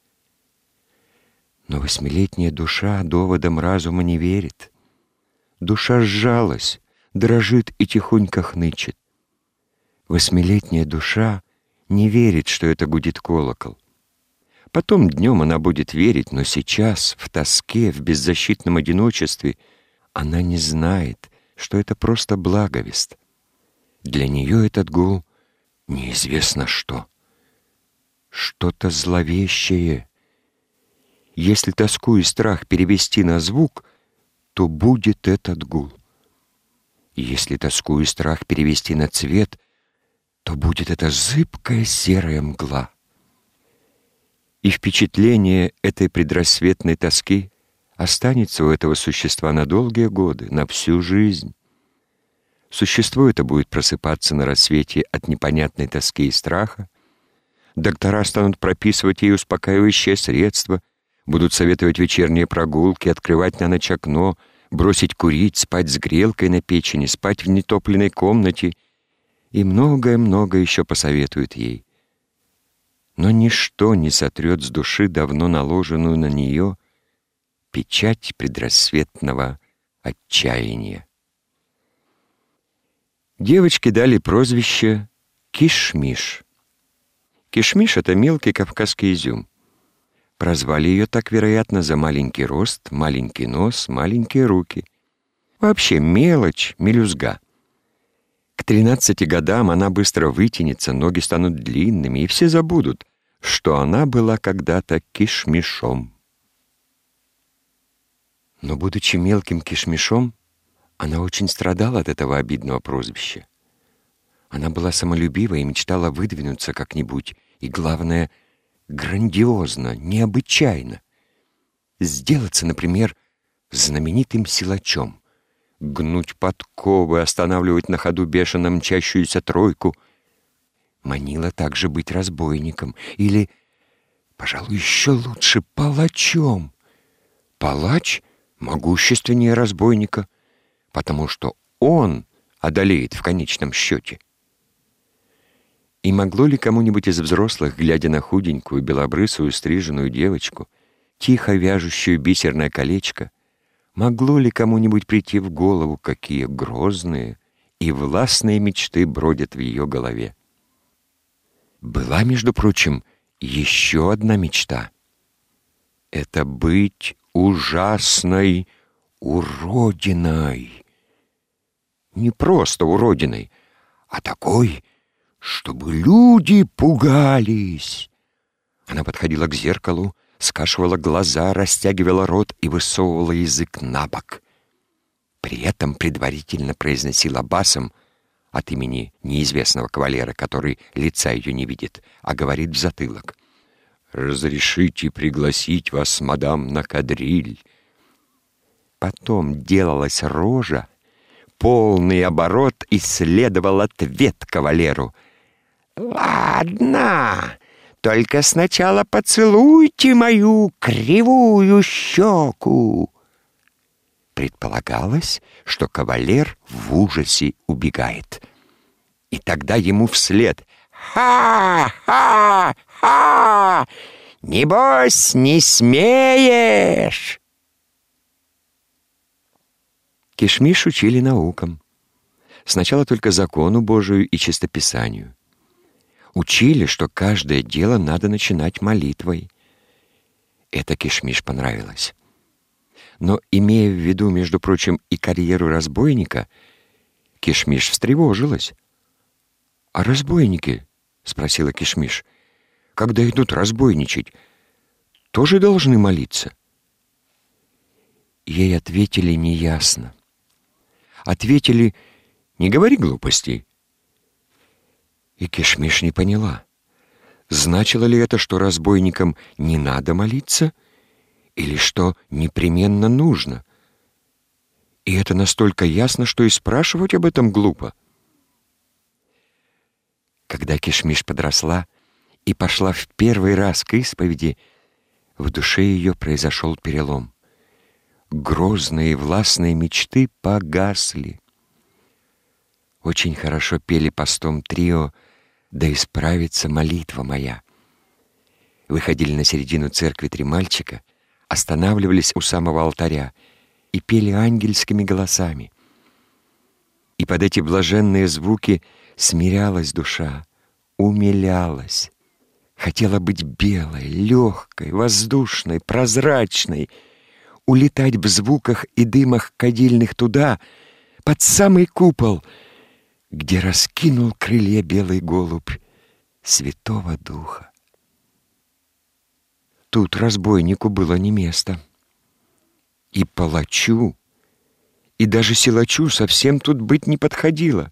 Но восьмилетняя душа доводам разума не верит. Душа сжалась, дрожит и тихонько хнычет. Восьмилетняя душа не верит, что это гудит колокол. Потом днем она будет верить, но сейчас, в тоске, в беззащитном одиночестве, она не знает, что это просто благовест. Для нее этот гул неизвестно что. Что-то зловещее. Если тоску и страх перевести на звук, то будет этот гул. Если тоску и страх перевести на цвет, то будет эта зыбкая серая мгла. И впечатление этой предрассветной тоски останется у этого существа на долгие годы, на всю жизнь. Существо это будет просыпаться на рассвете от непонятной тоски и страха. Доктора станут прописывать ей успокаивающие средства, будут советовать вечерние прогулки, открывать на ночь окно, бросить курить, спать с грелкой на печени, спать в нетопленной комнате и многое-многое еще посоветуют ей. Но ничто не сотрет с души давно наложенную на нее печать предрассветного отчаяния. Девочке дали прозвище Кишмиш. Кишмиш — это мелкий кавказский изюм. Прозвали ее так, вероятно, за маленький рост, маленький нос, маленькие руки. Вообще мелочь, мелюзга. К тринадцати годам она быстро вытянется, ноги станут длинными, и все забудут, что она была когда-то кишмишом. Но, будучи мелким кишмишом, она очень страдала от этого обидного прозвища. Она была самолюбива и мечтала выдвинуться как-нибудь, и, главное, грандиозно, необычайно. Сделаться, например, знаменитым силачом, гнуть подковы, останавливать на ходу бешено мчащуюся тройку. Манила также быть разбойником или, пожалуй, еще лучше, палачом. Палач могущественнее разбойника, потому что он одолеет в конечном счете. И могло ли кому-нибудь из взрослых, глядя на худенькую, белобрысую, стриженную девочку, тихо вяжущую бисерное колечко, могло ли кому-нибудь прийти в голову, какие грозные и властные мечты бродят в ее голове? Была, между прочим, еще одна мечта. Это быть ужасной уродиной. Не просто уродиной, а такой, чтобы люди пугались. Она подходила к зеркалу, скашивала глаза, растягивала рот и высовывала язык на бок. При этом предварительно произносила басом от имени неизвестного кавалера, который лица ее не видит, а говорит в затылок: «Разрешите пригласить вас, мадам, на кадриль». Потом делалась рожа, полный оборот, и следовал ответ кавалеру: «Ладно, только сначала поцелуйте мою кривую щеку». Предполагалось, что кавалер в ужасе убегает. И тогда ему вслед: «Ха-ха-ха! Небось, не смеешь!» Кишмиш учили наукам. Сначала только закону Божию и чистописанию. Учили, что каждое дело надо начинать молитвой. Это Кишмиш понравилось. Но, имея в виду, между прочим, и карьеру разбойника, Кишмиш встревожилась. «А разбойники, — спросила Кишмиш, — когда идут разбойничать, тоже должны молиться?» Ей ответили неясно. Ответили: «Не говори глупостей». И Кишмиш не поняла, значило ли это, что разбойникам не надо молиться, или что непременно нужно. И это настолько ясно, что и спрашивать об этом глупо. Когда Кишмиш подросла и пошла в первый раз к исповеди, в душе ее произошел перелом. Грозные и властные мечты погасли. Очень хорошо пели постом трио «Да исправится молитва моя». Выходили на середину церкви три мальчика, останавливались у самого алтаря и пели ангельскими голосами. И под эти блаженные звуки смирялась душа, умилялась. Хотела быть белой, легкой, воздушной, прозрачной, улетать в звуках и дымах кадильных туда, под самый купол, где раскинул крылья белый голубь Святого Духа. Тут разбойнику было не место. И палачу, и даже силачу совсем тут быть не подходило.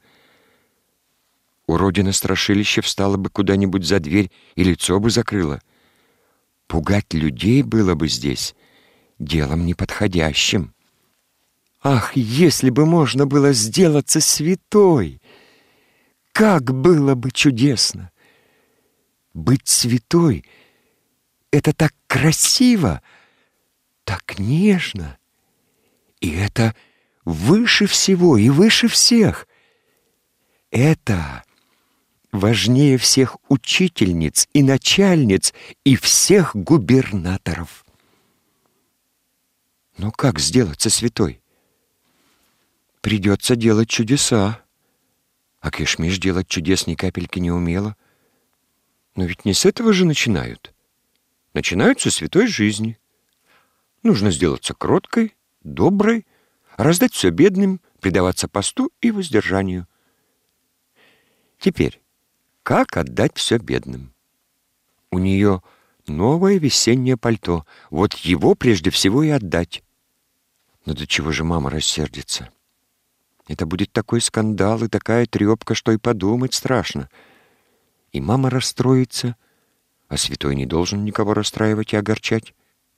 Уродина страшилище встала бы куда-нибудь за дверь и лицо бы закрыла. Пугать людей было бы здесь делом неподходящим. Ах, если бы можно было сделаться святой! Как было бы чудесно! Быть святой — это так красиво, так нежно. И это выше всего и выше всех. Это важнее всех учительниц и начальниц и всех губернаторов. Но как сделаться святой? Придется делать чудеса. А Кишмиш делать чудес ни капельки не умела. Но ведь не с этого же начинают. Начинают со святой жизни. Нужно сделаться кроткой, доброй, раздать все бедным, предаваться посту и воздержанию. Теперь, как отдать все бедным? У нее новое весеннее пальто. Вот его прежде всего и отдать. Но до чего же мама рассердится? Это будет такой скандал и такая трепка, что и подумать страшно. И мама расстроится, а святой не должен никого расстраивать и огорчать.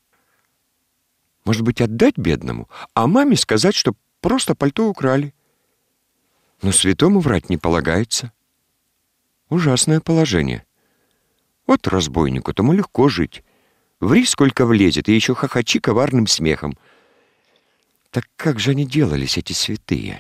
Может быть, отдать бедному, а маме сказать, что просто пальто украли. Но святому врать не полагается. Ужасное положение. Вот разбойнику тому легко жить. Ври, сколько влезет, и еще хохочи коварным смехом. Так как же они делались, эти святые?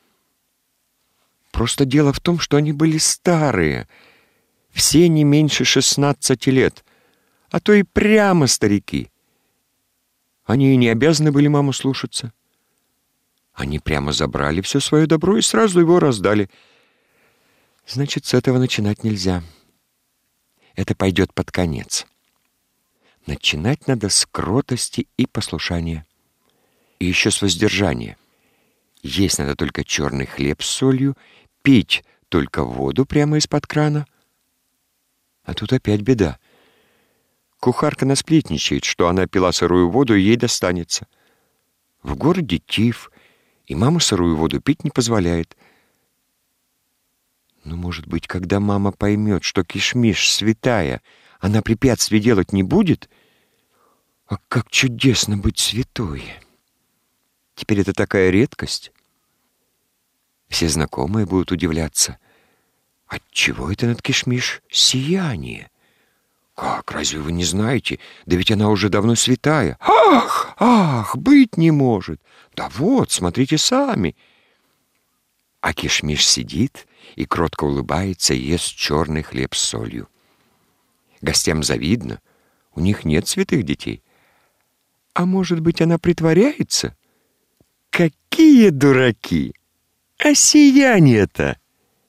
Просто дело в том, что они были старые, все не меньше шестнадцати лет, а то и прямо старики. Они и не обязаны были маму слушаться. Они прямо забрали все свое добро и сразу его раздали. Значит, с этого начинать нельзя. Это пойдет под конец. Начинать надо с кротости и послушания. И еще с воздержания. Есть надо только черный хлеб с солью, пить только воду прямо из-под крана. А тут опять беда. Кухарка насплетничает, что она пила сырую воду, и ей достанется. В городе тиф, и мама сырую воду пить не позволяет. Но, может быть, когда мама поймет, что Кишмиш святая, она препятствий делать не будет? А как чудесно быть святой! Теперь это такая редкость. Все знакомые будут удивляться. Отчего это над Кишмиш сияние? Как, разве вы не знаете? Да ведь она уже давно святая. Ах, ах, быть не может. Да вот, смотрите сами. А Кишмиш сидит и кротко улыбается и ест черный хлеб с солью. Гостям завидно. У них нет святых детей. А может быть, она притворяется? Какие дураки! А сияние-то!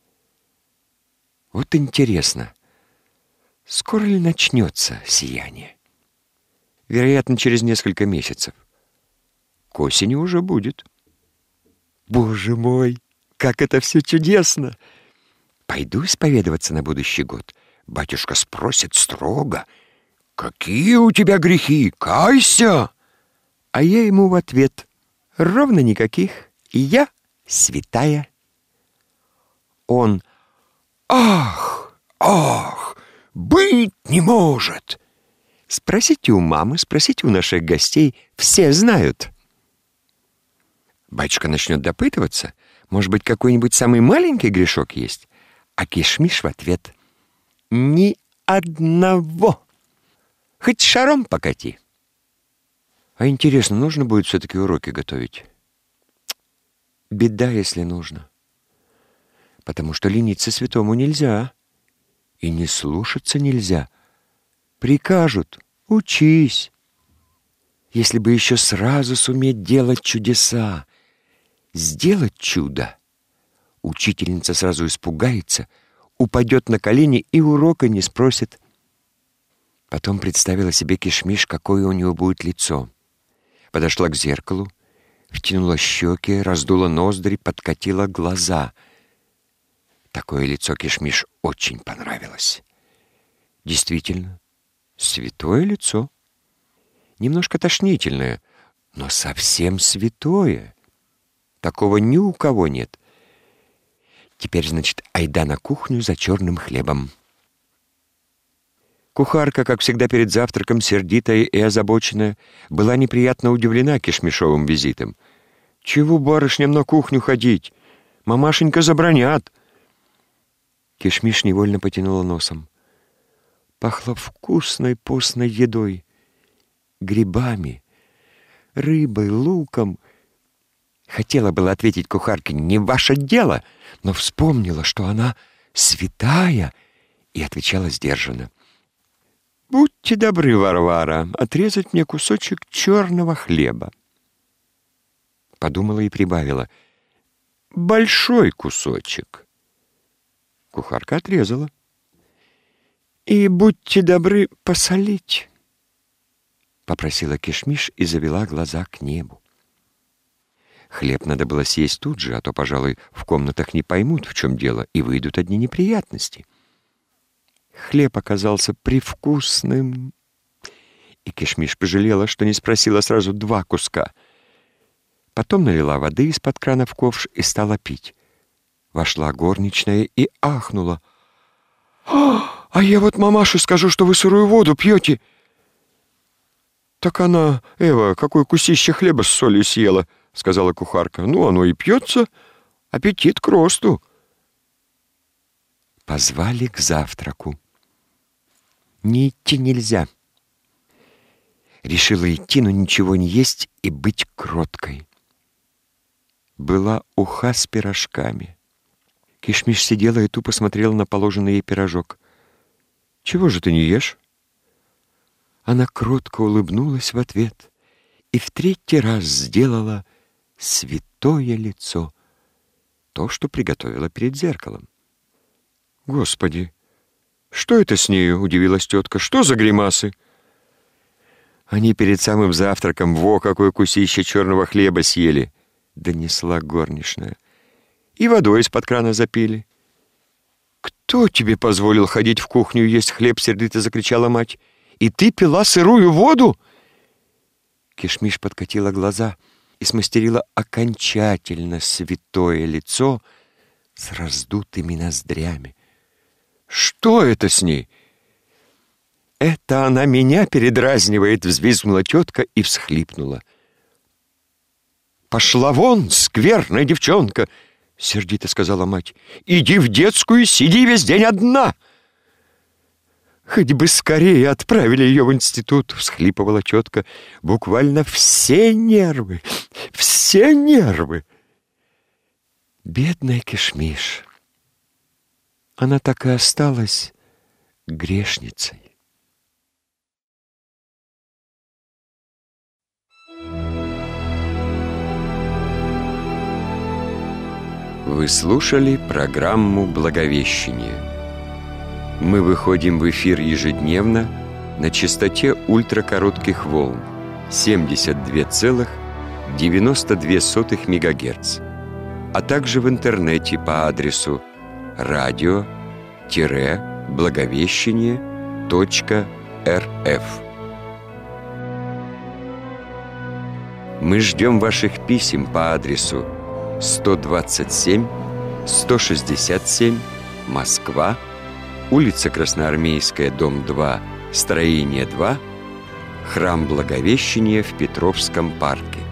Вот интересно, скоро ли начнется сияние? Вероятно, через несколько месяцев. К осени уже будет. Боже мой, как это все чудесно! Пойду исповедоваться на будущий год. Батюшка спросит строго: «Какие у тебя грехи? Кайся!» А я ему в ответ: «Ровно никаких, и я святая». Он: «Ах, ах, быть не может!» Спросите у мамы, спросите у наших гостей, все знают. Батюшка начнет допытываться, может быть, какой-нибудь самый маленький грешок есть, а Кишмиш в ответ: «Ни одного! Хоть шаром покати!» А интересно, нужно будет все-таки уроки готовить? Беда, если нужно. Потому что лениться святому нельзя. И не слушаться нельзя. Прикажут: учись. Если бы еще сразу суметь делать чудеса, сделать чудо, учительница сразу испугается, упадет на колени и урока не спросит. Потом представила себе Кишмиш, какое у него будет лицо. Подошла к зеркалу, втянула щеки, раздула ноздри, подкатила глаза. Такое лицо Кишмиш очень понравилось. Действительно, святое лицо. Немножко тошнительное, но совсем святое. Такого ни у кого нет. Теперь, значит, айда на кухню за черным хлебом. Кухарка, как всегда перед завтраком, сердитая и озабоченная, была неприятно удивлена Кишмишовым визитом. «Чего барышням на кухню ходить? Мамашенька забранят!» Кишмиш невольно потянула носом. Пахло вкусной постной едой, грибами, рыбой, луком. Хотела было ответить кухарке: «Не ваше дело», но вспомнила, что она святая, и отвечала сдержанно: «Будьте добры, Варвара, отрезать мне кусочек черного хлеба». Подумала и прибавила: «Большой кусочек». Кухарка отрезала. «И будьте добры посолить», — попросила Кишмиш и завела глаза к небу. Хлеб надо было съесть тут же, а то, пожалуй, в комнатах не поймут, в чем дело, и выйдут одни неприятности. Хлеб оказался привкусным, и Кишмиш пожалела, что не спросила сразу два куска. Потом налила воды из-под крана в ковш и стала пить. Вошла горничная и ахнула: «А, а я вот мамаше скажу, что вы сырую воду пьете». «Так она, Эва, какое кусище хлеба с солью съела», — сказала кухарка. «Ну, оно и пьется, аппетит к росту». Позвали к завтраку. Не идти нельзя. Решила идти, но ничего не есть и быть кроткой. Была уха с пирожками. Кишмиш сидела и тупо смотрела на положенный ей пирожок. «Чего же ты не ешь?» Она кротко улыбнулась в ответ и в третий раз сделала святое лицо, то, что приготовила перед зеркалом. «Господи, что это с нею?» — удивилась тетка. «Что за гримасы?» «Они перед самым завтраком во какое кусище черного хлеба съели», — донесла горничная. «И водой из-под крана запили». «Кто тебе позволил ходить в кухню и есть хлеб?» — сердито закричала мать. «И ты пила сырую воду?» Кишмиш подкатила глаза и смастерила окончательно святое лицо с раздутыми ноздрями. «Что это с ней?» «Это она меня передразнивает», — взвизгнула тетка и всхлипнула. «Пошла вон, скверная девчонка!» — сердито сказала мать. «Иди в детскую, сиди весь день одна!» «Хоть бы скорее отправили ее в институт», — всхлипывала тетка. «Буквально все нервы, все нервы!» Бедная Кишмиш. Она так и осталась грешницей. Вы слушали программу «Благовещение». Мы выходим в эфир ежедневно на частоте ультракоротких волн семьдесят два целых девяносто две сотых мегагерц, а также в интернете по адресу радио-благовещение точка рф. Мы ждем ваших писем по адресу сто двадцать семь сто шестьдесят семь, Москва, улица Красноармейская, дом два, строение два, храм Благовещения в Петровском парке.